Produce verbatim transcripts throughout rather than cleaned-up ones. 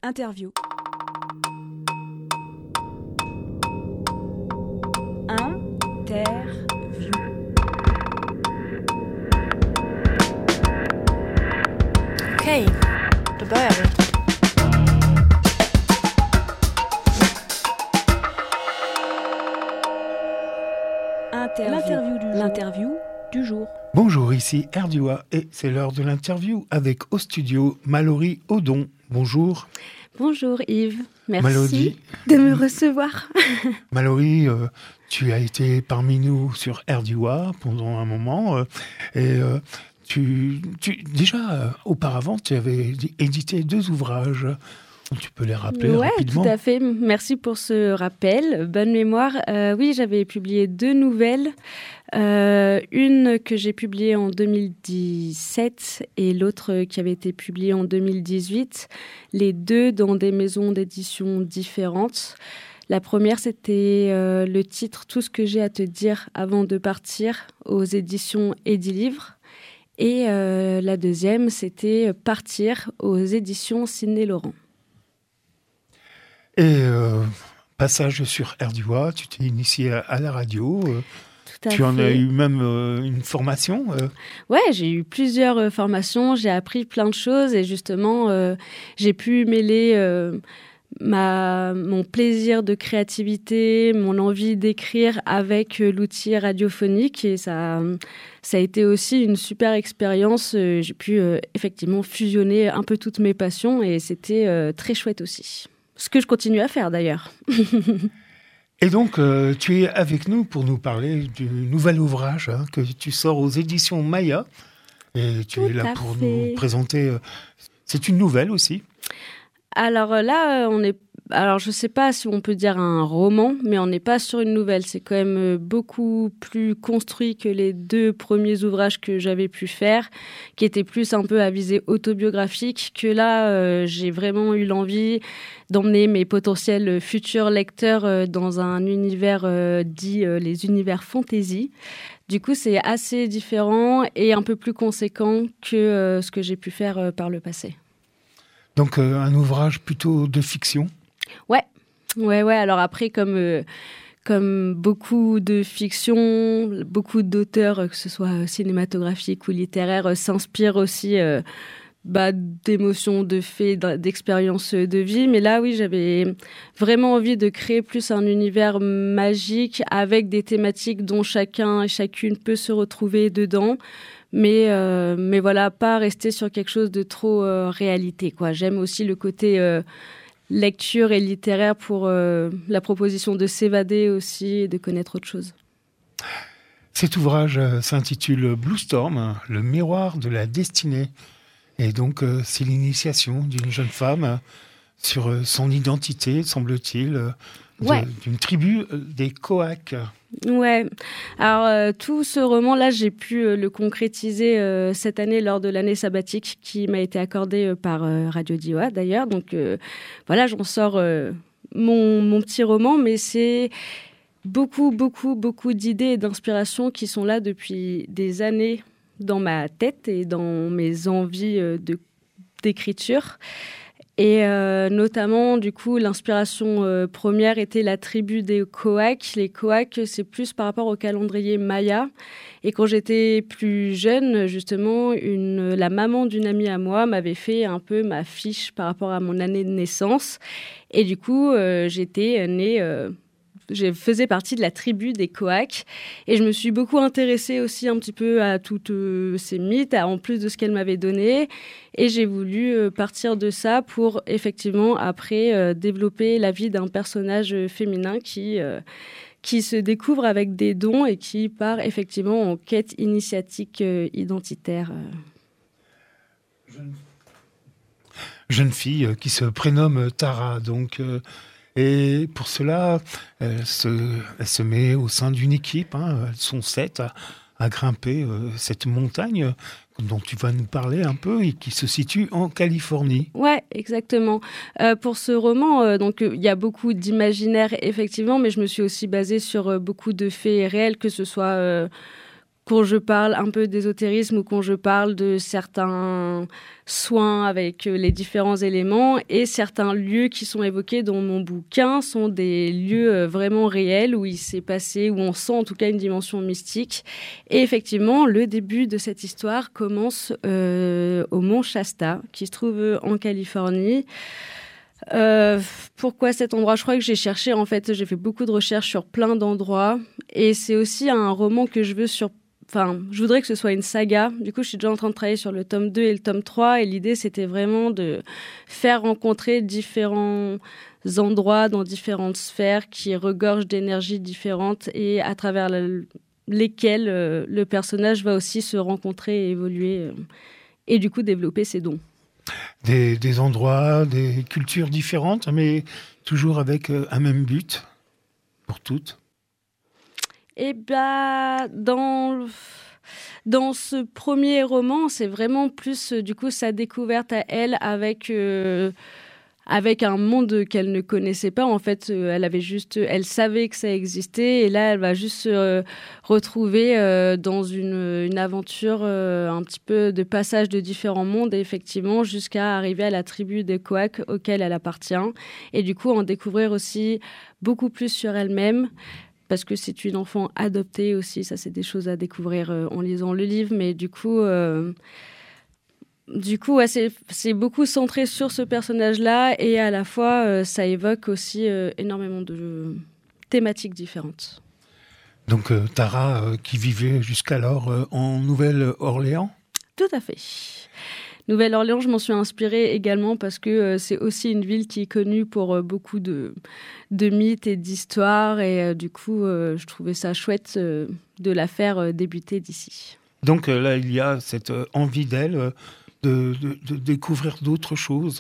Interview. Interview. Okej, då börjar vi. Interview. L'interview du jour. L'interview du jour. Bonjour, ici Erdua et c'est l'heure de l'interview avec au studio Mallory Odon. Bonjour. Bonjour Yves, merci Mallory, de me recevoir. Mallory, euh, tu as été parmi nous sur Erdua pendant un moment euh, et euh, tu, tu, déjà euh, auparavant tu avais édité deux ouvrages. Tu peux les rappeler ouais, rapidement. Oui, tout à fait. Merci pour ce rappel. Bonne mémoire. Euh, oui, j'avais publié deux nouvelles. Euh, une que j'ai publiée en deux mille dix-sept et l'autre qui avait été publiée en deux mille dix-huit. Les deux dans des maisons d'édition différentes. La première, c'était euh, le titre « Tout ce que j'ai à te dire avant de partir » aux éditions Edilivre. Et euh, la deuxième, c'était « Partir » aux éditions Sidney Laurent. Et euh, passage sur Erdua, tu t'es initié à, à la radio. Euh, Tout à tu fait. en as eu même euh, une formation. Euh. Ouais, j'ai eu plusieurs euh, formations, j'ai appris plein de choses et justement, euh, j'ai pu mêler euh, ma, mon plaisir de créativité, mon envie d'écrire avec euh, l'outil radiophonique et ça, ça a été aussi une super expérience. Euh, j'ai pu euh, effectivement fusionner un peu toutes mes passions et c'était euh, très chouette aussi. Ce que je continue à faire d'ailleurs. Et donc, euh, tu es avec nous pour nous parler du nouvel ouvrage hein, que tu sors aux éditions Maya. Et tu Tout es là à pour fait. nous présenter. Euh, c'est une nouvelle aussi. Alors là, on est. Alors je ne sais pas si on peut dire un roman, mais on n'est pas sur une nouvelle. C'est quand même beaucoup plus construit que les deux premiers ouvrages que j'avais pu faire, qui étaient plus un peu à visée autobiographique, que là, euh, j'ai vraiment eu l'envie d'emmener mes potentiels futurs lecteurs euh, dans un univers euh, dit euh, les univers fantasy. Du coup, c'est assez différent et un peu plus conséquent que euh, ce que j'ai pu faire euh, par le passé. Donc, euh, un ouvrage plutôt de fiction. Ouais, ouais, ouais. Alors après, comme, euh, comme beaucoup de fiction, beaucoup d'auteurs, que ce soit cinématographiques ou littéraires, euh, s'inspirent aussi euh, bah, d'émotions, de faits, d'expériences de vie. Mais là, oui, j'avais vraiment envie de créer plus un univers magique avec des thématiques dont chacun et chacune peut se retrouver dedans. Mais, euh, mais voilà, pas rester sur quelque chose de trop euh, réalité, quoi. J'aime aussi le côté euh, lecture et littéraire pour euh, la proposition de s'évader aussi et de connaître autre chose. Cet ouvrage euh, s'intitule Blue Storm, le miroir de la destinée. Et donc, euh, c'est l'initiation d'une jeune femme euh, sur euh, son identité, semble-t-il, euh, de, ouais. d'une tribu euh, des Coacs. Ouais. Alors, euh, tout ce roman-là, j'ai pu euh, le concrétiser euh, cette année lors de l'année sabbatique qui m'a été accordée euh, par euh, Radio Dioa, d'ailleurs. Donc, euh, voilà, j'en sors euh, mon, mon petit roman, mais c'est beaucoup, beaucoup, beaucoup d'idées et d'inspirations qui sont là depuis des années dans ma tête et dans mes envies euh, de, d'écriture. Et euh, notamment, du coup, l'inspiration euh, première était la tribu des Coacs. Les Coacs, c'est plus par rapport au calendrier Maya. Et quand j'étais plus jeune, justement, une, la maman d'une amie à moi m'avait fait un peu ma fiche par rapport à mon année de naissance. Et du coup, euh, j'étais née... Euh, Je faisais partie de la tribu des Coacs et je me suis beaucoup intéressée aussi un petit peu à toutes euh, ces mythes, à, en plus de ce qu'elle m'avait donné. Et j'ai voulu euh, partir de ça pour effectivement après euh, développer la vie d'un personnage féminin qui, euh, qui se découvre avec des dons et qui part effectivement en quête initiatique euh, identitaire. Jeune, Jeune fille euh, qui se prénomme Tara, donc... Euh... Et pour cela, elle se, elle se met au sein d'une équipe, hein, elles sont sept à, à grimper euh, cette montagne dont tu vas nous parler un peu et qui se situe en Californie. Ouais, exactement. Euh, pour ce roman, euh, donc il y a beaucoup d'imaginaire effectivement, mais je me suis aussi basée sur euh, beaucoup de faits réels, que ce soit euh, quand je parle un peu d'ésotérisme ou quand je parle de certains soins avec les différents éléments, et certains lieux qui sont évoqués dans mon bouquin sont des lieux vraiment réels où il s'est passé, où on sent en tout cas une dimension mystique. Et effectivement, le début de cette histoire commence euh, au mont Shasta, qui se trouve en Californie. Euh, pourquoi cet endroit ? Je crois que j'ai cherché, en fait, j'ai fait beaucoup de recherches sur plein d'endroits, et c'est aussi un roman que je veux sur Enfin, je voudrais que ce soit une saga. Du coup, je suis déjà en train de travailler sur le tome deux et le tome trois. Et l'idée, c'était vraiment de faire rencontrer différents endroits dans différentes sphères qui regorgent d'énergies différentes et à travers le, lesquelles euh, le personnage va aussi se rencontrer et évoluer euh, et du coup développer ses dons. Des, des endroits, des cultures différentes, mais toujours avec euh, un même but pour toutes. Et bah, dans, dans ce premier roman, c'est vraiment plus, du coup, sa découverte à elle avec, euh, avec un monde qu'elle ne connaissait pas. En fait, euh, elle avait juste, elle savait que ça existait. Et là, elle va juste se euh, retrouver euh, dans une, une aventure, euh, un petit peu de passage de différents mondes, et effectivement, jusqu'à arriver à la tribu des Coacs auquel elle appartient. Et du coup, en découvrir aussi beaucoup plus sur elle-même. Parce que c'est une enfant adoptée aussi, ça c'est des choses à découvrir euh, en lisant le livre, mais du coup, euh, du coup ouais, c'est, c'est beaucoup centré sur ce personnage-là, et à la fois euh, ça évoque aussi euh, énormément de thématiques différentes. Donc euh, Tara, euh, qui vivait jusqu'alors euh, en Nouvelle-Orléans ? Tout à fait. Nouvelle-Orléans, je m'en suis inspirée également parce que euh, c'est aussi une ville qui est connue pour euh, beaucoup de, de mythes et d'histoires. Et euh, du coup, euh, je trouvais ça chouette euh, de la faire euh, débuter d'ici. Donc euh, là, il y a cette euh, envie d'elle euh, de, de, de découvrir d'autres choses.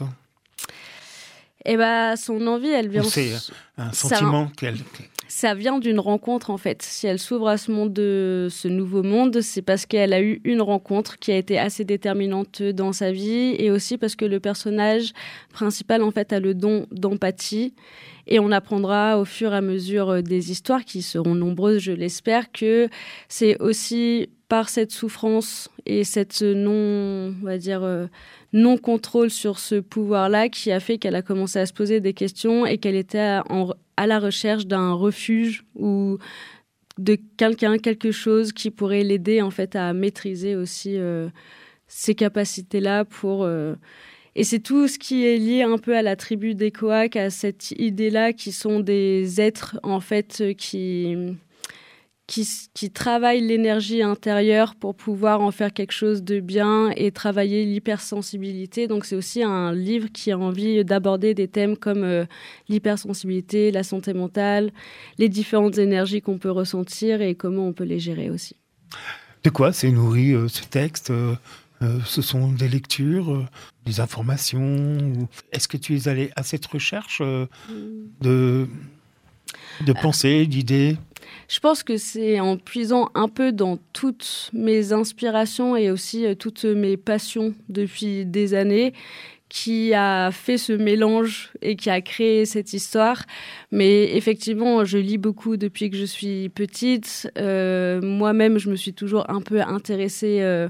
Et bah, son envie, elle vient... Ou c'est un sentiment ça... qu'elle... Ça vient d'une rencontre, en fait. Si elle s'ouvre à ce monde, de ce nouveau monde, c'est parce qu'elle a eu une rencontre qui a été assez déterminante dans sa vie, et aussi parce que le personnage principal, en fait, a le don d'empathie. Et on apprendra au fur et à mesure des histoires, qui seront nombreuses, je l'espère, que c'est aussi par cette souffrance et cette non, on va dire, euh, non-contrôle sur ce pouvoir-là qui a fait qu'elle a commencé à se poser des questions et qu'elle était à, en, à la recherche d'un refuge ou de quelqu'un, quelque chose qui pourrait l'aider en fait à maîtriser aussi euh, ces capacités-là pour... Euh, Et c'est tout ce qui est lié un peu à la tribu des Coacs, à cette idée-là qui sont des êtres en fait qui, qui, qui travaillent l'énergie intérieure pour pouvoir en faire quelque chose de bien et travailler l'hypersensibilité. Donc c'est aussi un livre qui a envie d'aborder des thèmes comme euh, l'hypersensibilité, la santé mentale, les différentes énergies qu'on peut ressentir et comment on peut les gérer aussi. De quoi c'est nourri euh, ce texte euh... Euh, ce sont des lectures, euh, des informations. Ou... Est-ce que tu es allé à cette recherche euh, de, de pensées, d'idées ? Je pense que c'est en puisant un peu dans toutes mes inspirations et aussi euh, toutes mes passions depuis des années qui a fait ce mélange et qui a créé cette histoire. Mais effectivement, je lis beaucoup depuis que je suis petite. Euh, moi-même, je me suis toujours un peu intéressée euh,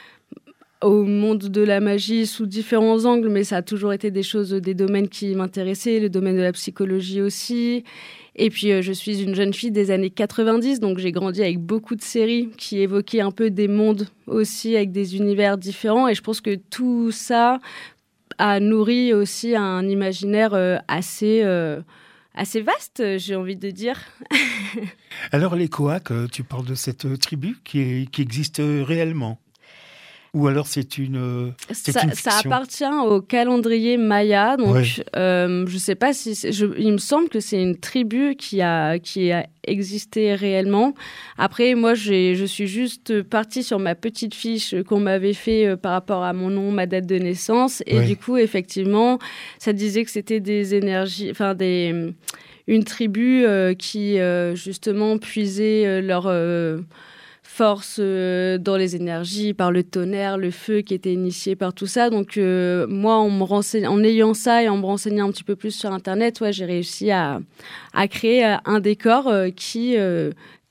au monde de la magie sous différents angles, mais ça a toujours été des choses, des domaines qui m'intéressaient, le domaine de la psychologie aussi. Et puis, euh, je suis une jeune fille des années quatre-vingt-dix, donc j'ai grandi avec beaucoup de séries qui évoquaient un peu des mondes aussi, avec des univers différents. Et je pense que tout ça a nourri aussi un imaginaire euh, assez... Euh, assez vaste, j'ai envie de dire. Alors, les Coacs, tu parles de cette tribu qui, est, qui existe réellement ? Ou alors c'est une, c'est ça, une fiction. Ça appartient au calendrier Maya. Donc, ouais. euh, je ne sais pas si... Je, il me semble que c'est une tribu qui a, qui a existé réellement. Après, moi, j'ai, je suis juste partie sur ma petite fiche qu'on m'avait fait euh, par rapport à mon nom, ma date de naissance. Et ouais. Du coup, effectivement, ça disait que c'était des énergies... Enfin, des... Une tribu euh, qui, euh, justement, puisait euh, leur... Euh, force euh, dans les énergies, par le tonnerre, le feu qui était initié par tout ça. Donc, euh, moi, en, me renseigne, en ayant ça et en me renseignant un petit peu plus sur Internet, ouais, j'ai réussi à, à créer un décor euh, qui, euh,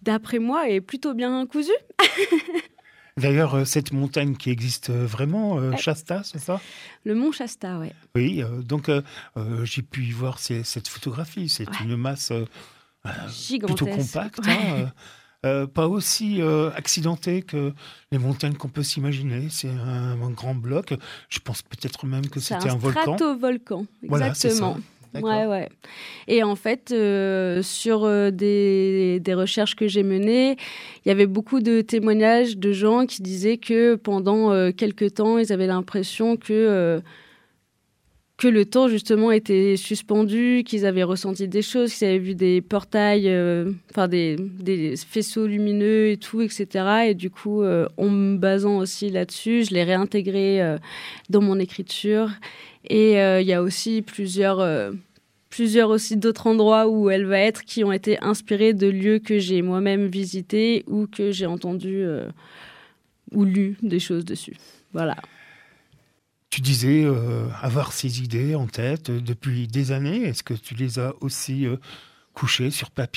d'après moi, est plutôt bien cousue. D'ailleurs, euh, cette montagne qui existe vraiment, euh, ouais. Shasta, c'est ça ? Le mont Shasta, oui. Oui, euh, donc euh, euh, j'ai pu y voir ces, cette photographie. C'est ouais. une masse euh, plutôt compacte, ouais. hein, euh, euh, pas aussi euh, accidentée que les montagnes qu'on peut s'imaginer. C'est un, un grand bloc. Je pense peut-être même que c'est c'était un, un volcan. Stratovolcan, exactement. Voilà, c'est ça. Ouais, ouais. Et en fait, euh, sur euh, des, des recherches que j'ai menées, il y avait beaucoup de témoignages de gens qui disaient que pendant euh, quelques temps, ils avaient l'impression que, euh, que le temps, justement, était suspendu, qu'ils avaient ressenti des choses, qu'ils avaient vu des portails, euh, enfin des, des faisceaux lumineux et tout, et cetera. Et du coup, euh, en me basant aussi là-dessus, je l'ai réintégré euh, dans mon écriture. Et il euh, y a aussi plusieurs, euh, plusieurs aussi d'autres endroits où elle va être qui ont été inspirés de lieux que j'ai moi-même visités ou que j'ai entendu euh, ou lu des choses dessus. Voilà. Tu disais euh, avoir ces idées en tête euh, depuis des années. Est-ce que tu les as aussi euh, couchées sur papier ?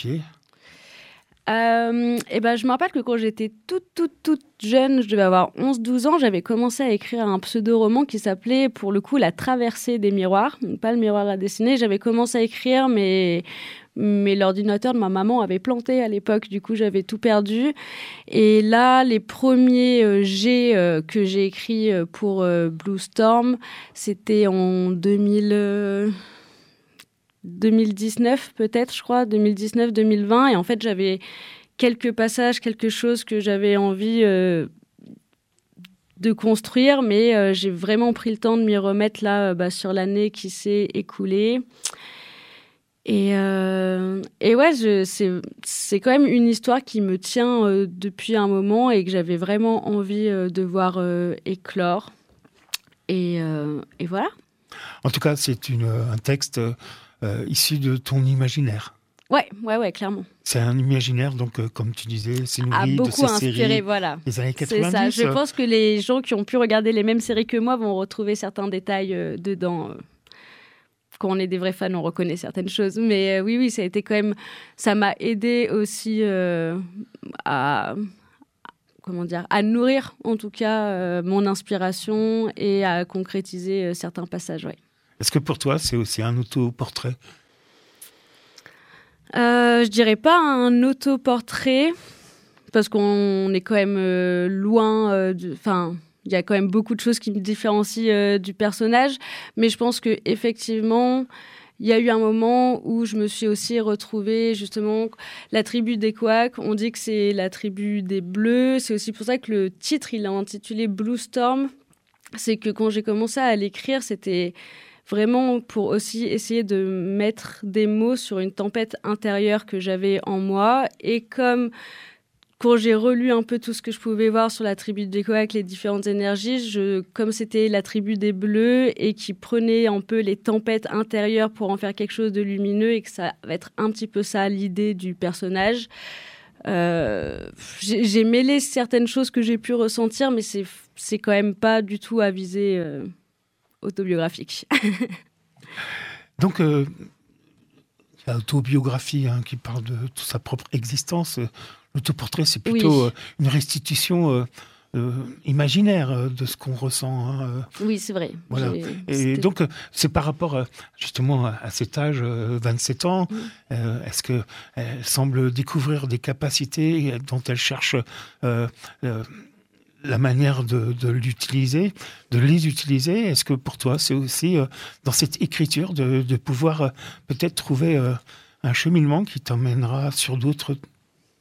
Euh, et ben, je me rappelle que quand j'étais toute, toute, toute jeune, je devais avoir onze douze ans, j'avais commencé à écrire un pseudo-roman qui s'appelait, pour le coup, La traversée des miroirs. Donc, pas le miroir à dessiner. J'avais commencé à écrire, mais, mais l'ordinateur de ma maman avait planté à l'époque. Du coup, j'avais tout perdu. Et là, les premiers euh, jets euh, que j'ai écrits pour euh, Blue Storm, c'était en deux mille... Euh... deux mille dix-neuf peut-être, je crois, deux mille dix-neuf deux mille vingt. Et en fait, j'avais quelques passages, quelque chose que j'avais envie euh, de construire, mais euh, j'ai vraiment pris le temps de m'y remettre là, bah, sur l'année qui s'est écoulée. Et, euh, et ouais, je, c'est, c'est quand même une histoire qui me tient euh, depuis un moment et que j'avais vraiment envie euh, de voir euh, éclore. Et, euh, et voilà. En tout cas, c'est une, un texte... Euh, issu de ton imaginaire. Ouais, ouais, ouais, clairement. C'est un imaginaire, donc, euh, comme tu disais, c'est nourri de ces inspiré, séries voilà. des années quatre-vingt-dix. C'est ça. Je pense que les gens qui ont pu regarder les mêmes séries que moi vont retrouver certains détails euh, dedans. Euh, quand on est des vrais fans, on reconnaît certaines choses. Mais euh, oui, oui, ça a été quand même... Ça m'a aidé aussi euh, à... comment dire, à nourrir, en tout cas, euh, mon inspiration et à concrétiser euh, certains passages, ouais. Est-ce que pour toi, c'est aussi un autoportrait ? euh, Je dirais pas un autoportrait, parce qu'on est quand même euh, loin... Enfin, euh, il y a quand même beaucoup de choses qui me différencient euh, du personnage, mais je pense qu'effectivement, il y a eu un moment où je me suis aussi retrouvée, justement, la tribu des Coacs. On dit que c'est la tribu des Bleus. C'est aussi pour ça que le titre, il est intitulé Blue Storm. C'est que quand j'ai commencé à l'écrire, c'était... vraiment pour aussi essayer de mettre des mots sur une tempête intérieure que j'avais en moi. Et comme quand j'ai relu un peu tout ce que je pouvais voir sur la tribu des Coacs, les différentes énergies, je, comme c'était la tribu des Bleus et qui prenait un peu les tempêtes intérieures pour en faire quelque chose de lumineux et que ça va être un petit peu ça l'idée du personnage, euh, j'ai, j'ai mêlé certaines choses que j'ai pu ressentir, mais c'est, c'est quand même pas du tout à viser... Euh, autobiographique. Donc, euh, l'autobiographie hein, qui parle de toute sa propre existence. L'autoportrait, c'est plutôt oui. euh, une restitution euh, euh, imaginaire euh, de ce qu'on ressent. Hein, euh. Oui, c'est vrai. Voilà. Et C'était... donc, euh, c'est par rapport euh, justement à, à cet âge, euh, vingt-sept ans, mmh. euh, est-ce qu'elle semble découvrir des capacités dont elle cherche... Euh, euh, la manière de, de l'utiliser, de les utiliser. Est-ce que pour toi, c'est aussi euh, dans cette écriture de, de pouvoir euh, peut-être trouver euh, un cheminement qui t'emmènera sur d'autres sujets ?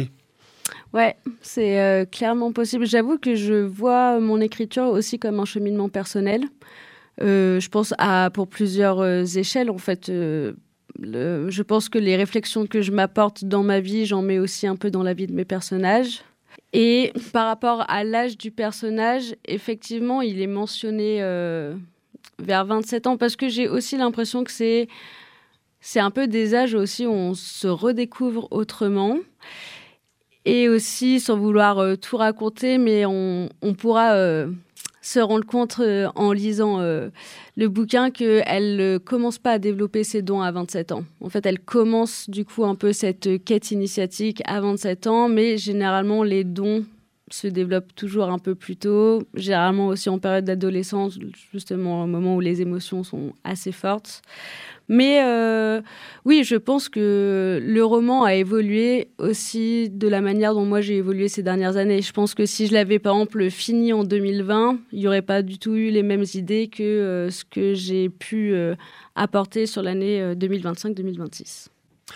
Ouais, c'est euh, clairement possible. J'avoue que je vois mon écriture aussi comme un cheminement personnel. Euh, je pense à pour plusieurs euh, échelles, en fait. Euh, le, je pense que les réflexions que je m'apporte dans ma vie, j'en mets aussi un peu dans la vie de mes personnages. Et par rapport à l'âge du personnage, effectivement, il est mentionné euh, vers vingt-sept ans parce que j'ai aussi l'impression que c'est, c'est un peu des âges aussi où on se redécouvre autrement. Et aussi, sans vouloir euh, tout raconter, mais on, on pourra euh, se rendre compte euh, en lisant euh, le bouquin qu'elle ne commence pas à développer ses dons à vingt-sept ans. En fait, elle commence du coup un peu cette quête initiatique à vingt-sept ans, mais généralement les dons se développent toujours un peu plus tôt, généralement aussi en période d'adolescence, justement au moment où les émotions sont assez fortes. Mais euh, oui, je pense que le roman a évolué aussi de la manière dont moi j'ai évolué ces dernières années. Je pense que si je l'avais par exemple fini en deux mille vingt, il n'y aurait pas du tout eu les mêmes idées que euh, ce que j'ai pu euh, apporter sur l'année euh, deux mille vingt-cinq deux mille vingt-six.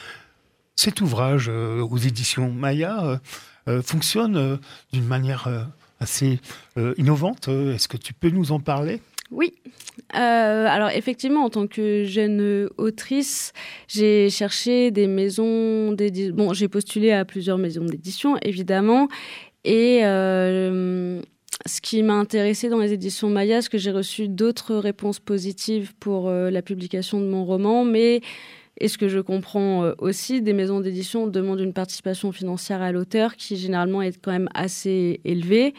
Cet ouvrage euh, aux éditions Maya euh, euh, fonctionne euh, d'une manière euh, assez euh, innovante. Est-ce que tu peux nous en parler ? Oui. Euh, alors effectivement, en tant que jeune autrice, j'ai cherché des maisons d'édition. Bon, j'ai postulé à plusieurs maisons d'édition, évidemment. Et euh, ce qui m'a intéressée dans les éditions Maya, c'est que j'ai reçu d'autres réponses positives pour euh, la publication de mon roman. Mais, et ce que je comprends euh, aussi, des maisons d'édition demandent une participation financière à l'auteur qui, généralement, est quand même assez élevée.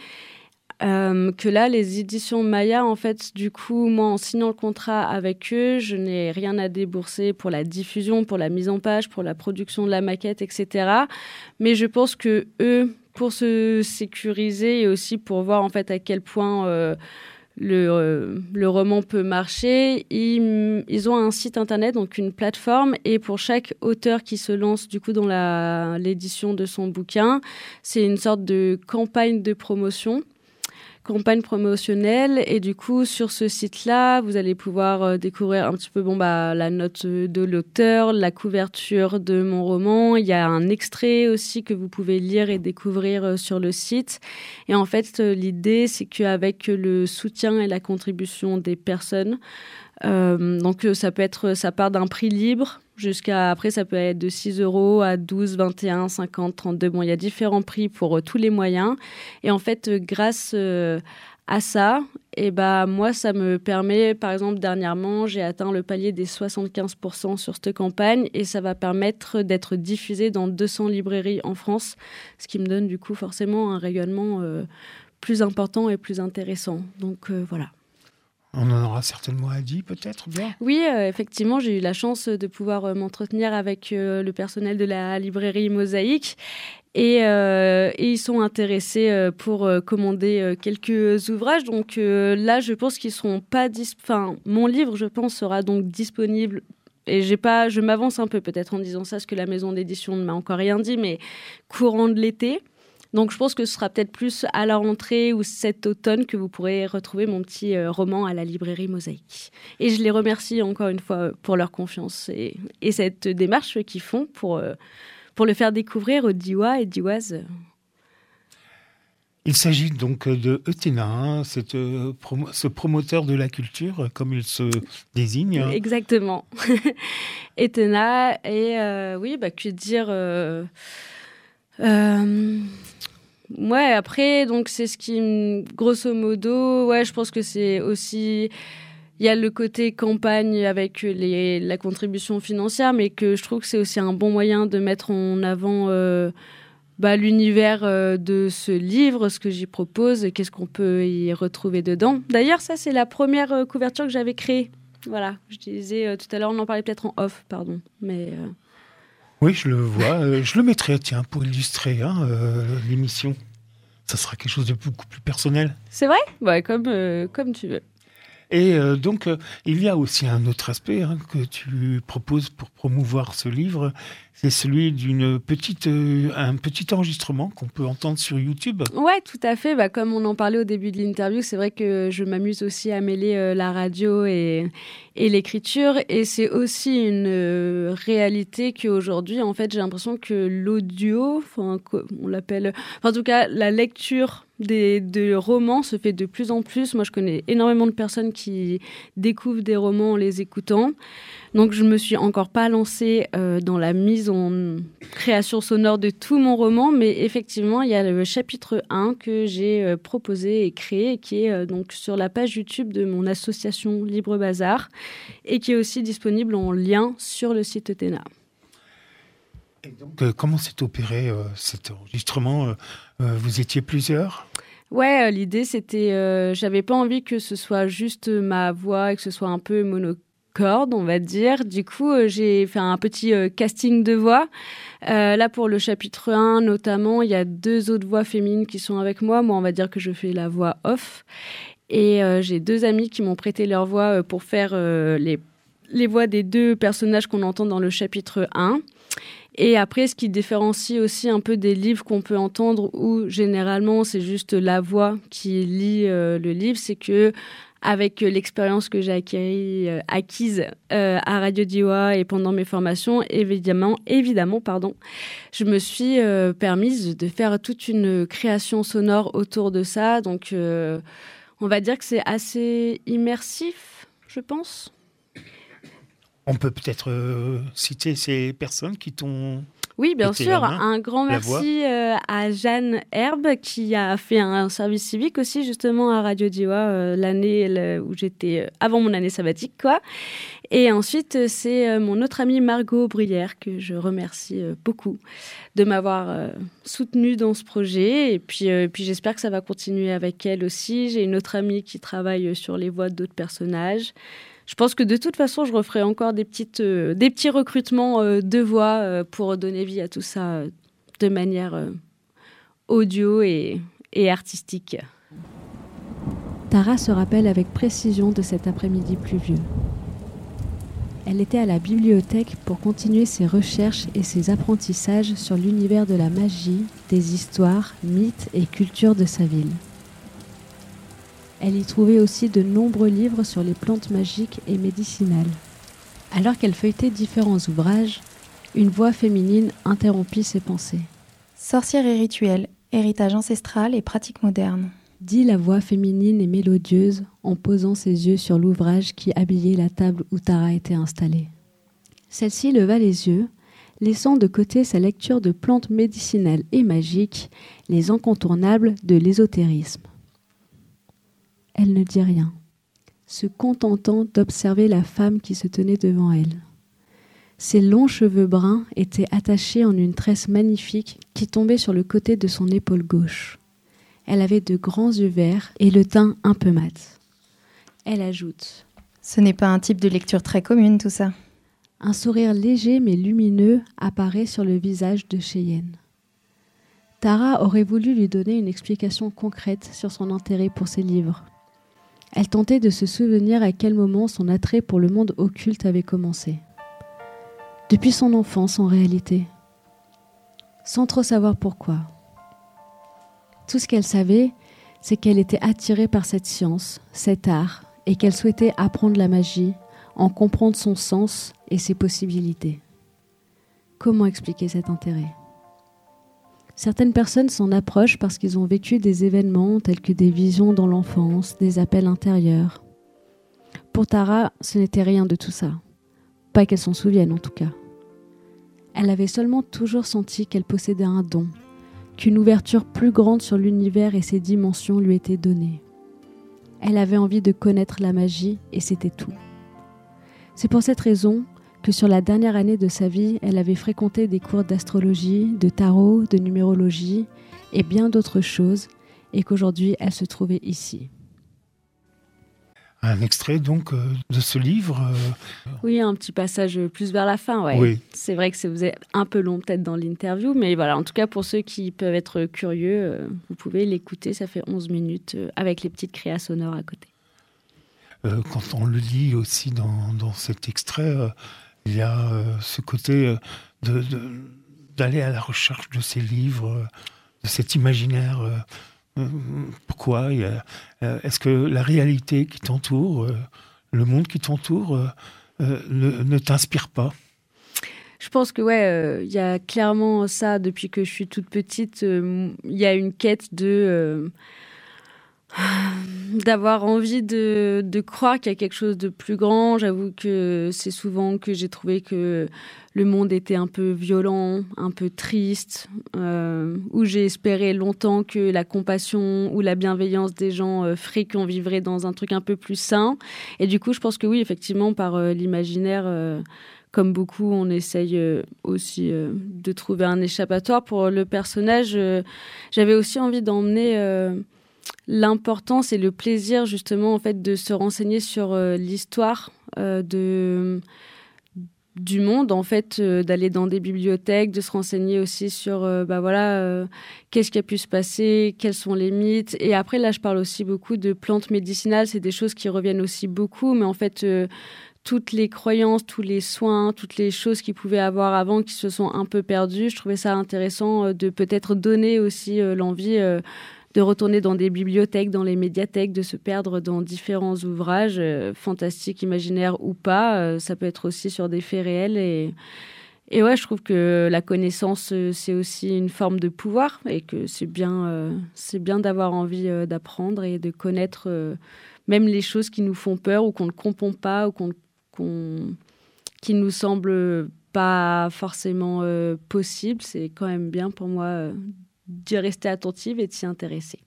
Euh, que là, les éditions Maya, en fait, du coup, moi, en signant le contrat avec eux, je n'ai rien à débourser pour la diffusion, pour la mise en page, pour la production de la maquette, et cetera. Mais je pense que eux, pour se sécuriser et aussi pour voir, en fait, à quel point euh, le, euh, le roman peut marcher, ils, ils ont un site internet, donc une plateforme, et pour chaque auteur qui se lance, du coup, dans la, l'édition de son bouquin, c'est une sorte de campagne de promotion. campagne promotionnelle et du coup sur ce site-là vous allez pouvoir euh, découvrir un petit peu bon bah la note de l'auteur, la couverture de mon roman, il y a un extrait aussi que vous pouvez lire et découvrir euh, sur le site et en fait euh, l'idée c'est qu'avec le soutien et la contribution des personnes euh, donc ça peut être ça part d'un prix libre jusqu'à après ça peut être de six euros à douze, vingt et un, cinquante, trente-deux. Bon, il y a différents prix pour euh, tous les moyens. Et en fait, euh, grâce euh, à ça, et bah, moi, ça me permet, par exemple, dernièrement, j'ai atteint le palier des soixante-quinze pour cent sur cette campagne et ça va permettre d'être diffusé dans deux cents librairies en France, ce qui me donne du coup forcément un rayonnement euh, plus important et plus intéressant. Donc euh, voilà. On en aura certainement à dire, peut-être bien. Oui, euh, effectivement, j'ai eu la chance de pouvoir euh, m'entretenir avec euh, le personnel de la librairie Mosaïque. Et, euh, et ils sont intéressés euh, pour euh, commander euh, quelques ouvrages. Donc euh, là, je pense qu'ils seront pas... Dis- enfin, mon livre, je pense, sera donc disponible. Et j'ai pas, je m'avance un peu peut-être en disant ça, parce que la maison d'édition ne m'a encore rien dit, mais courant de l'été. Donc, je pense que ce sera peut-être plus à la rentrée ou cet automne que vous pourrez retrouver mon petit euh, roman à la librairie Mosaïque. Et je les remercie encore une fois pour leur confiance et, et cette démarche qu'ils font pour, euh, pour le faire découvrir aux Diois et Dioises. Il s'agit donc de Euthéna, hein, cette, euh, promo- ce promoteur de la culture, comme il se désigne. Exactement. Euthéna, et euh, oui, bah, que dire... Euh, euh, Ouais, après, donc c'est ce qui, grosso modo, ouais, je pense que c'est aussi, il y a le côté campagne avec les, la contribution financière, mais que je trouve que c'est aussi un bon moyen de mettre en avant euh, bah, l'univers euh, de ce livre, ce que j'y propose, et qu'est-ce qu'on peut y retrouver dedans. D'ailleurs, ça, c'est la première euh, couverture que j'avais créée. Voilà, je disais euh, tout à l'heure, on en parlait peut-être en off, pardon, mais... Euh... Oui, je le vois. Euh, je le mettrai, tiens, pour illustrer hein, euh, l'émission. Ça sera quelque chose de beaucoup plus personnel. C'est vrai ? Ouais, comme, euh, comme tu veux. Et euh, donc, euh, il y a aussi un autre aspect hein, que tu proposes pour promouvoir ce livre. C'est celui d'une petite, euh, un petit enregistrement qu'on peut entendre sur YouTube. Ouais, tout à fait. Bah, comme on en parlait au début de l'interview, c'est vrai que je m'amuse aussi à mêler euh, la radio et, et l'écriture. Et c'est aussi une euh, réalité qu'aujourd'hui, en fait, j'ai l'impression que l'audio, enfin, on l'appelle... Enfin, en tout cas, la lecture des, de romans se fait de plus en plus. Moi, je connais énormément de personnes qui découvrent des romans en les écoutant. Donc, je ne me suis encore pas lancée euh, dans la mise en création sonore de tout mon roman, mais effectivement, il y a le chapitre un que j'ai euh, proposé et créé, qui est euh, donc sur la page YouTube de mon association Libre Bazar, et qui est aussi disponible en lien sur le site Euthéna. Et donc, euh, comment s'est opéré euh, cet enregistrement euh, euh, Vous étiez plusieurs ? Ouais, euh, l'idée c'était, euh, j'avais pas envie que ce soit juste ma voix et que ce soit un peu monocorde, on va dire. Du coup, euh, j'ai fait un petit euh, casting de voix. Euh, là, pour le chapitre un, notamment, il y a deux autres voix féminines qui sont avec moi. Moi, on va dire que je fais la voix off. Et euh, j'ai deux amis qui m'ont prêté leur voix euh, pour faire euh, les, les voix des deux personnages qu'on entend dans le chapitre un. Et après, ce qui différencie aussi un peu des livres qu'on peut entendre où généralement c'est juste la voix qui lit euh, le livre, c'est que avec l'expérience que j'ai acquis, euh, acquise euh, à Radio Dioa et pendant mes formations, évidemment, évidemment, pardon, je me suis euh, permise de faire toute une création sonore autour de ça. Donc, euh, on va dire que c'est assez immersif, je pense. On peut peut-être euh, citer ces personnes qui t'ont... Oui, bien sûr. Un grand merci euh, à Jeanne Herbe qui a fait un, un service civique aussi justement à Radio Dioa euh, l'année le, où j'étais, euh, avant mon année sabbatique, quoi. Et ensuite, euh, c'est euh, mon autre amie Margot Bruyère que je remercie euh, beaucoup de m'avoir euh, soutenue dans ce projet. Et puis, euh, puis j'espère que ça va continuer avec elle aussi. J'ai une autre amie qui travaille sur les voix d'autres personnages. Je pense que de toute façon, je referai encore des, petites, euh, des petits recrutements euh, de voix euh, pour donner vie à tout ça euh, de manière euh, audio et, et artistique. Tara se rappelle avec précision de cet après-midi pluvieux. Elle était à la bibliothèque pour continuer ses recherches et ses apprentissages sur l'univers de la magie, des histoires, mythes et cultures de sa ville. Elle y trouvait aussi de nombreux livres sur les plantes magiques et médicinales. Alors qu'elle feuilletait différents ouvrages, une voix féminine interrompit ses pensées. Sorcière et rituel, héritage ancestral et pratiques modernes. Dit la voix féminine et mélodieuse en posant ses yeux sur l'ouvrage qui habillait la table où Tara était installée. Celle-ci leva les yeux, laissant de côté sa lecture de plantes médicinales et magiques, les incontournables de l'ésotérisme. Elle ne dit rien, se contentant d'observer la femme qui se tenait devant elle. Ses longs cheveux bruns étaient attachés en une tresse magnifique qui tombait sur le côté de son épaule gauche. Elle avait de grands yeux verts et le teint un peu mat. Elle ajoute : Ce n'est pas un type de lecture très commune, tout ça. Un sourire léger mais lumineux apparaît sur le visage de Cheyenne. Tara aurait voulu lui donner une explication concrète sur son intérêt pour ces livres. Elle tentait de se souvenir à quel moment son attrait pour le monde occulte avait commencé. Depuis son enfance, en réalité. Sans trop savoir pourquoi. Tout ce qu'elle savait, c'est qu'elle était attirée par cette science, cet art, et qu'elle souhaitait apprendre la magie, en comprendre son sens et ses possibilités. Comment expliquer cet intérêt ? Certaines personnes s'en approchent parce qu'ils ont vécu des événements tels que des visions dans l'enfance, des appels intérieurs. Pour Tara, ce n'était rien de tout ça. Pas qu'elle s'en souvienne en tout cas. Elle avait seulement toujours senti qu'elle possédait un don, qu'une ouverture plus grande sur l'univers et ses dimensions lui était donnée. Elle avait envie de connaître la magie et c'était tout. C'est pour cette raison que sur la dernière année de sa vie, elle avait fréquenté des cours d'astrologie, de tarot, de numérologie et bien d'autres choses, et qu'aujourd'hui elle se trouvait ici. Un extrait donc euh, de ce livre euh... Oui, un petit passage plus vers la fin, ouais. Oui. C'est vrai que ça faisait un peu long peut-être dans l'interview, mais voilà, en tout cas pour ceux qui peuvent être curieux, euh, vous pouvez l'écouter, ça fait onze minutes euh, avec les petites créas sonores à côté. Euh, quand on le lit aussi dans, dans cet extrait, euh, il y a euh, ce côté euh, de, de, d'aller à la recherche de ces livres, euh, de cet imaginaire. Euh, euh, pourquoi il y a, euh, est-ce que la réalité qui t'entoure, euh, le monde qui t'entoure, euh, euh, ne, ne t'inspire pas ? Je pense que ouais, euh, y a clairement ça depuis que je suis toute petite. Il euh, y a une quête de euh, d'avoir envie de, de croire qu'il y a quelque chose de plus grand. J'avoue que c'est souvent que j'ai trouvé que le monde était un peu violent, un peu triste, euh, où j'ai espéré longtemps que la compassion ou la bienveillance des gens euh, ferait qu'on vivrait dans un truc un peu plus sain. Et du coup, je pense que oui, effectivement, par euh, l'imaginaire, euh, comme beaucoup, on essaye euh, aussi euh, de trouver un échappatoire. Pour le personnage, euh, j'avais aussi envie d'emmener... Euh, l'importance et le plaisir justement en fait de se renseigner sur euh, l'histoire euh, de du monde, en fait, euh, d'aller dans des bibliothèques, de se renseigner aussi sur, euh, bah voilà, euh, qu'est-ce qui a pu se passer, quels sont les mythes. Et après, là, je parle aussi beaucoup de plantes médicinales. C'est des choses qui reviennent aussi beaucoup, mais en fait, euh, toutes les croyances, tous les soins, toutes les choses qu'ils pouvaient avoir avant qui se sont un peu perdues, je trouvais ça intéressant euh, de peut-être donner aussi euh, l'envie euh, de retourner dans des bibliothèques, dans les médiathèques, de se perdre dans différents ouvrages, euh, fantastiques, imaginaires ou pas. Euh, ça peut être aussi sur des faits réels. Et, et ouais, je trouve que la connaissance, euh, c'est aussi une forme de pouvoir et que c'est bien, euh, c'est bien d'avoir envie euh, d'apprendre et de connaître euh, même les choses qui nous font peur ou qu'on ne comprend pas ou qu'on, qu'on, qui nous semblent pas forcément euh, possibles. C'est quand même bien pour moi euh, d'y rester attentive et de s'y intéresser.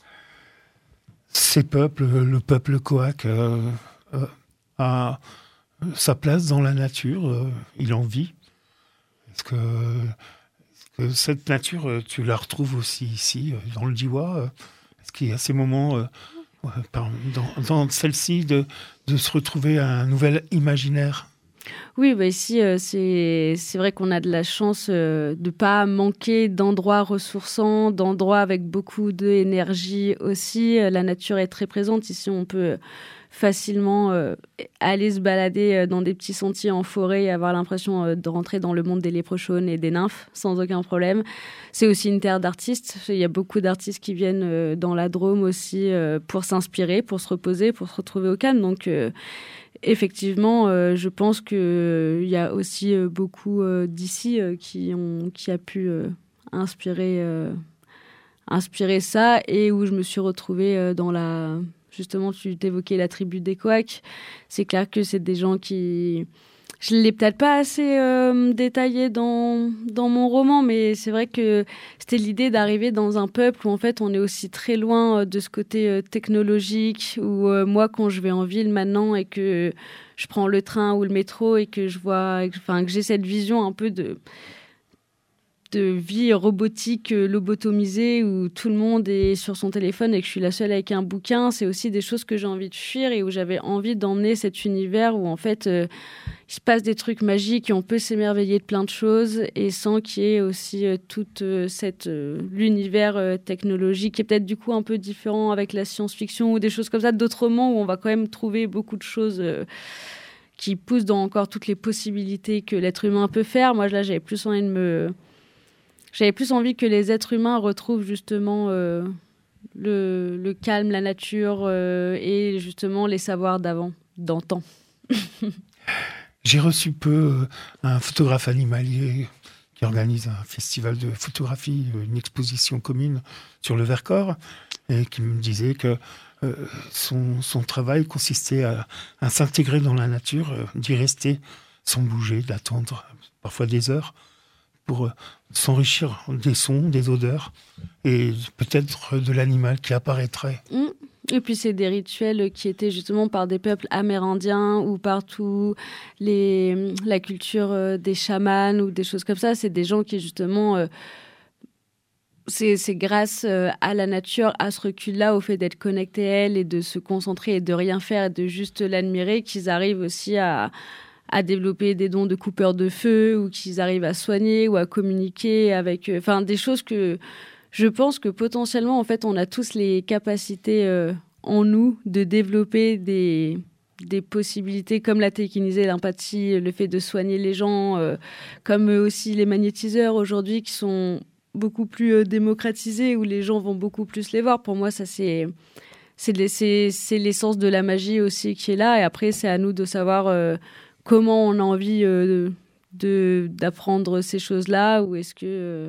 Ces peuples, le peuple Coaque euh, euh, a sa place dans la nature, euh, il en vit. Est-ce que, est-ce que cette nature, tu la retrouves aussi ici, dans le Diois? Est-ce qu'il y a ces moments, euh, dans, dans celle-ci, de, de se retrouver à un nouvel imaginaire? Oui, bah ici, euh, c'est, c'est vrai qu'on a de la chance euh, de ne pas manquer d'endroits ressourçants, d'endroits avec beaucoup d'énergie aussi. La nature est très présente. Ici, on peut facilement euh, aller se balader dans des petits sentiers en forêt et avoir l'impression euh, de rentrer dans le monde des léprochaunes et des nymphes sans aucun problème. C'est aussi une terre d'artistes. Il y a beaucoup d'artistes qui viennent euh, dans la Drôme aussi euh, pour s'inspirer, pour se reposer, pour se retrouver au calme. Donc, euh, effectivement, euh, je pense qu'il euh, y a aussi euh, beaucoup euh, d'ici euh, qui ont qui a pu euh, inspirer euh, inspirer ça et où je me suis retrouvée euh, dans la justement tu t'évoquais la tribu des Coaques. C'est clair que c'est des gens qui je l'ai peut-être pas assez euh, détaillé dans dans mon roman, mais c'est vrai que c'était l'idée d'arriver dans un peuple où en fait on est aussi très loin euh, de ce côté euh, technologique. Où euh, moi, quand je vais en ville maintenant et que je prends le train ou le métro et que je vois, enfin que j'ai cette vision un peu de de vie robotique, euh, lobotomisée, où tout le monde est sur son téléphone et que je suis la seule avec un bouquin, c'est aussi des choses que j'ai envie de fuir et où j'avais envie d'emmener cet univers où en fait euh, il se passe des trucs magiques et on peut s'émerveiller de plein de choses et sans qu'il y ait aussi euh, toute euh, cette euh, l'univers euh, technologique qui est peut-être du coup un peu différent avec la science-fiction ou des choses comme ça, d'autres romans où on va quand même trouver beaucoup de choses euh, qui poussent dans encore toutes les possibilités que l'être humain peut faire. Moi là j'avais plus envie de me J'avais plus envie que les êtres humains retrouvent justement euh, le, le calme, la nature euh, et justement les savoirs d'avant, d'antan. J'ai reçu peu un photographe animalier qui organise un festival de photographie, une exposition commune sur le Vercors, et qui me disait que euh, son, son travail consistait à, à s'intégrer dans la nature, euh, d'y rester sans bouger, d'attendre parfois des heures, pour s'enrichir des sons, des odeurs et peut-être de l'animal qui apparaîtrait. Mmh. Et puis c'est des rituels qui étaient justement par des peuples amérindiens ou partout les la culture des chamans ou des choses comme ça. C'est des gens qui justement euh, c'est, c'est grâce à la nature, à ce recul-là, au fait d'être connectés à elle et de se concentrer et de rien faire et de juste l'admirer, qu'ils arrivent aussi à à développer des dons de coupeurs de feu ou qu'ils arrivent à soigner ou à communiquer avec... Enfin, des choses que je pense que potentiellement, en fait, on a tous les capacités euh, en nous de développer des, des possibilités comme la télékinésie, l'empathie, le fait de soigner les gens, euh, comme aussi les magnétiseurs aujourd'hui qui sont beaucoup plus euh, démocratisés, où les gens vont beaucoup plus les voir. Pour moi, ça, c'est... C'est, c'est, c'est l'essence de la magie aussi qui est là. Et après, c'est à nous de savoir... Euh, comment on a envie euh, de, d'apprendre ces choses-là, ou est-ce que... Euh,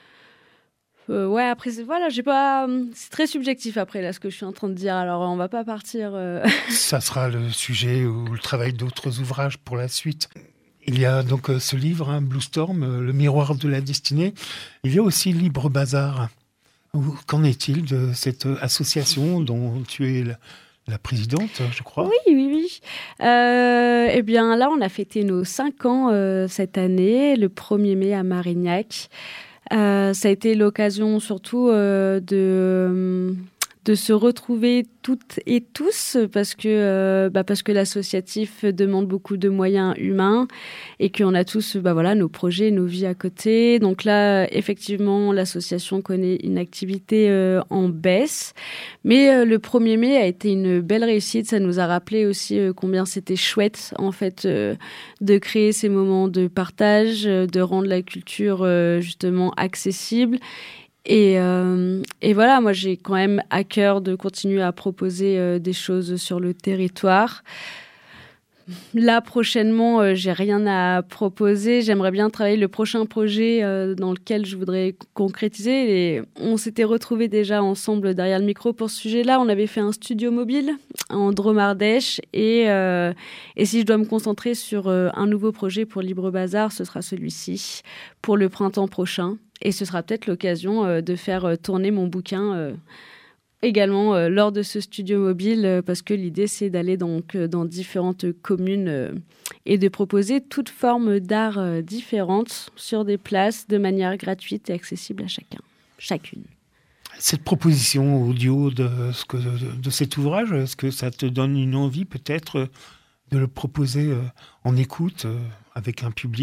euh, ouais, après, c'est, voilà, j'ai pas... C'est très subjectif, après, là, ce que je suis en train de dire, alors on va pas partir... Euh... Ça sera le sujet ou le travail d'autres ouvrages pour la suite. Il y a donc euh, ce livre, hein, Blue Storm, euh, Le miroir de la destinée. Il y a aussi Libre Bazar. Qu'en est-il de cette association dont tu es... La... La présidente, je crois. Oui, oui, oui. Euh, eh bien, là, on a fêté nos cinq ans euh, cette année, le premier mai à Marignac. Euh, ça a été l'occasion surtout euh, de, de se retrouver toutes et tous parce que, euh, bah parce que l'associatif demande beaucoup de moyens humains et qu'on a tous bah voilà, nos projets, nos vies à côté. Donc là, effectivement, l'association connaît une activité euh, en baisse. Mais euh, le premier mai a été une belle réussite. Ça nous a rappelé aussi euh, combien c'était chouette en fait euh, de créer ces moments de partage, euh, de rendre la culture euh, justement accessible. Et, euh, et voilà, moi j'ai quand même à cœur de continuer à proposer euh, des choses sur le territoire. Là, prochainement, euh, j'ai rien à proposer. J'aimerais bien travailler le prochain projet euh, dans lequel je voudrais concrétiser. Et on s'était retrouvés déjà ensemble derrière le micro pour ce sujet-là. On avait fait un studio mobile en Drôme Ardèche. Et, euh, et si je dois me concentrer sur euh, un nouveau projet pour Libre Bazar, ce sera celui-ci pour le printemps prochain. Et ce sera peut-être l'occasion euh, de faire euh, tourner mon bouquin euh, également euh, lors de ce studio mobile, euh, parce que l'idée, c'est d'aller donc, euh, dans différentes communes euh, et de proposer toute forme d'art euh, différente sur des places de manière gratuite et accessible à chacun, chacune. Cette proposition audio de, ce que, de, de cet ouvrage, est-ce que ça te donne une envie peut-être de le proposer euh, en écoute euh, avec un public ?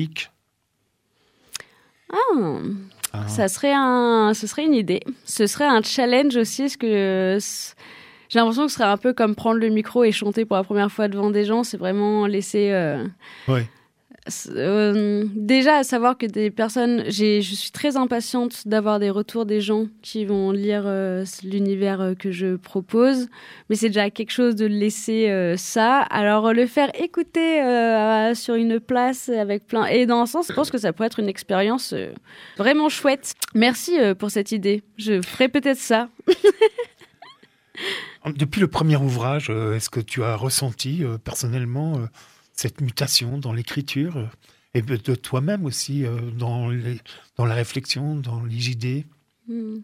Ah, ah. Ça serait un, ce serait une idée. Ce serait un challenge aussi, parce que j'ai l'impression que ce serait un peu comme prendre le micro et chanter pour la première fois devant des gens. C'est vraiment laisser... Euh, ouais. Euh, déjà, à savoir que des personnes... J'ai, je suis très impatiente d'avoir des retours des gens qui vont lire euh, l'univers que je propose. Mais c'est déjà quelque chose de laisser euh, ça. Alors, le faire écouter euh, sur une place avec plein... Et dans un sens, je pense que ça pourrait être une expérience euh, vraiment chouette. Merci euh, pour cette idée. Je ferai peut-être ça. Depuis le premier ouvrage, est-ce que tu as ressenti euh, personnellement... Euh, cette mutation dans l'écriture euh, et de toi-même aussi euh, dans, les, dans la réflexion, dans les idées mmh.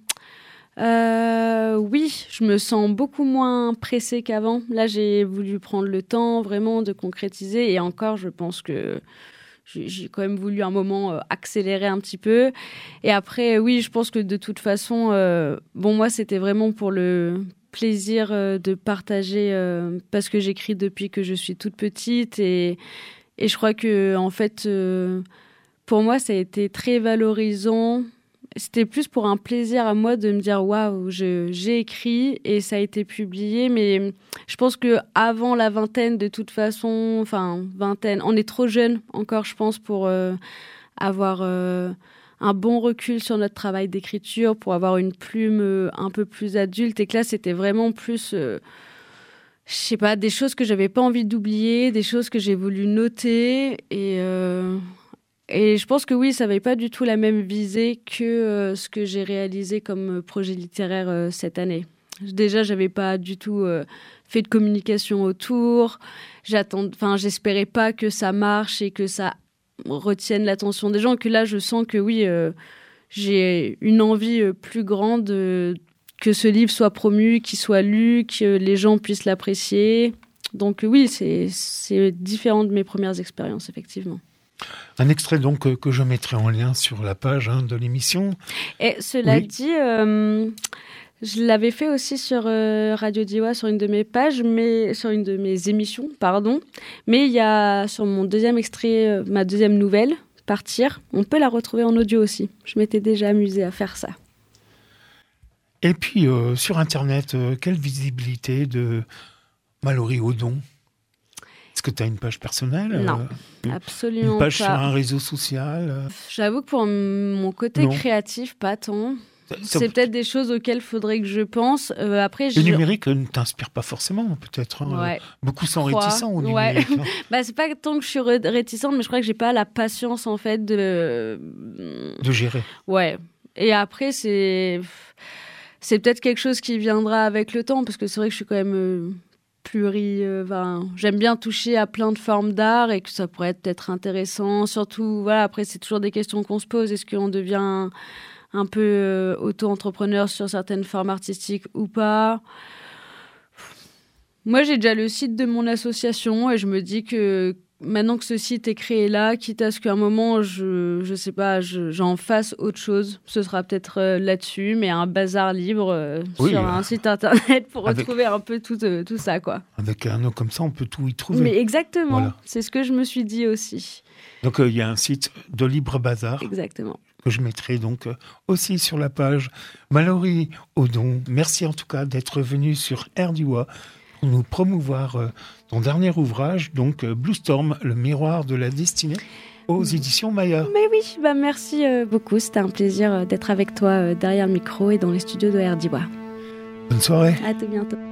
euh, Oui, je me sens beaucoup moins pressée qu'avant. Là, j'ai voulu prendre le temps vraiment de concrétiser et encore, je pense que j'ai, j'ai quand même voulu un moment euh, accélérer un petit peu. Et après, oui, je pense que de toute façon, euh, bon, moi, c'était vraiment pour le... plaisir euh, de partager euh, parce que j'écris depuis que je suis toute petite et, et je crois que en fait euh, pour moi ça a été très valorisant. C'était plus pour un plaisir à moi de me dire waouh, je, j'ai écrit et ça a été publié, mais je pense que avant la vingtaine de toute façon, enfin vingtaine, on est trop jeune encore je pense pour euh, avoir euh, un bon recul sur notre travail d'écriture, pour avoir une plume euh, un peu plus adulte. Et que là, c'était vraiment plus, euh, je sais pas, des choses que j'avais pas envie d'oublier, des choses que j'ai voulu noter. Et, euh, et je pense que oui, ça n'avait pas du tout la même visée que euh, ce que j'ai réalisé comme projet littéraire euh, cette année. Déjà, j'avais pas du tout euh, fait de communication autour. J'attends, enfin, j'espérais pas que ça marche et que ça retiennent l'attention des gens, que là je sens que oui euh, j'ai une envie euh, plus grande euh, que ce livre soit promu, qu'il soit lu, que les gens puissent l'apprécier. Donc oui, c'est, c'est différent de mes premières expériences, effectivement. Un extrait donc euh, que je mettrai en lien sur la page hein, de l'émission. Et cela oui. dit, euh, je l'avais fait aussi sur euh, Radio Diois, sur une de mes pages, mais sur une de mes émissions, pardon. Mais il y a sur mon deuxième extrait, euh, ma deuxième nouvelle, Partir, on peut la retrouver en audio aussi. Je m'étais déjà amusée à faire ça. Et puis euh, sur Internet, euh, quelle visibilité de Mallory Odon ? Est-ce que tu as une page personnelle ? Non, euh, absolument Une page pas. sur un réseau social euh... J'avoue que pour mon côté non. créatif, pas tant. Ça, c'est peut-être des choses auxquelles il faudrait que je pense. Euh, après, le je... numérique ne t'inspire pas forcément, peut-être. Hein. Ouais. Beaucoup sont réticents au numérique. Ouais. Hein. Bah, c'est pas tant que je suis réticente, mais je crois que j'ai pas la patience, en fait, de... De gérer. Ouais. Et après, c'est... C'est peut-être quelque chose qui viendra avec le temps, parce que c'est vrai que je suis quand même... Euh... Pluri, euh, ben, j'aime bien toucher à plein de formes d'art et que ça pourrait être peut-être intéressant. Surtout, voilà, après, c'est toujours des questions qu'on se pose. Est-ce qu'on devient un peu euh, auto-entrepreneur sur certaines formes artistiques ou pas ? Moi, j'ai déjà le site de mon association et je me dis que maintenant que ce site est créé là, quitte à ce qu'à un moment, je je sais pas, je, j'en fasse autre chose, ce sera peut-être euh, là-dessus, mais un bazar libre euh, oui, sur euh, un site internet pour avec, retrouver un peu tout, euh, tout ça, quoi. Avec un nom comme ça, on peut tout y trouver. Mais exactement, voilà. C'est ce que je me suis dit aussi. Donc il euh, y a un site de Libre Bazar. Exactement. Que je mettrai donc euh, aussi sur la page. Mallory Odon, merci en tout cas d'être venue sur Air d'Iwa pour nous promouvoir euh, ton dernier ouvrage, donc euh, Blue Storm, le miroir de la destinée, aux éditions Maya. Mais oui, bah merci euh, beaucoup. C'était un plaisir euh, d'être avec toi euh, derrière le micro et dans les studios de Air d'Iwa. Bonne soirée. À tout bientôt.